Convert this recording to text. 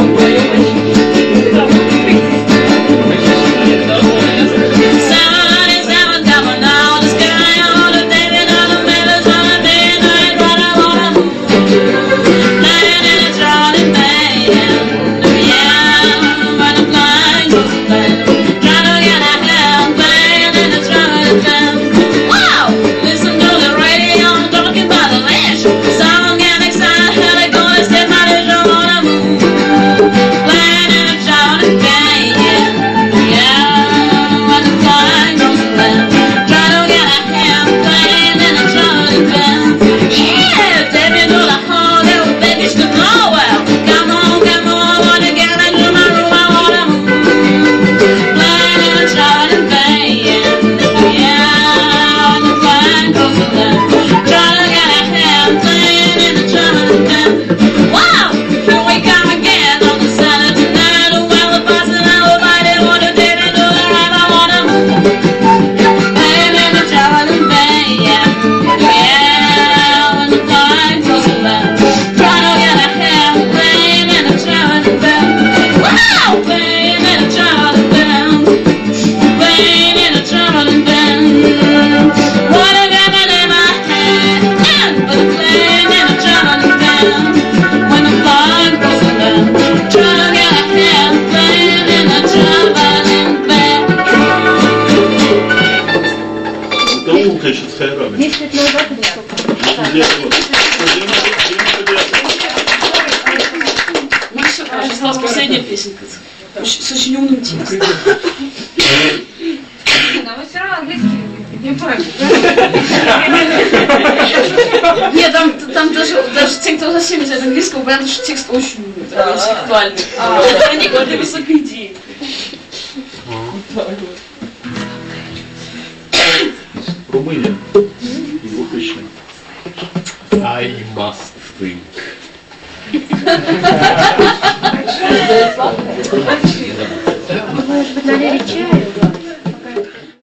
Осталась последняя песенка с очень умным текстом. Но вы все равно английский не против. Нет, там даже те, кто совсем не знает английского, понятно, что текст очень интеллектуальный. Они говорят о высокой идее. Румыния. 2000. I must think.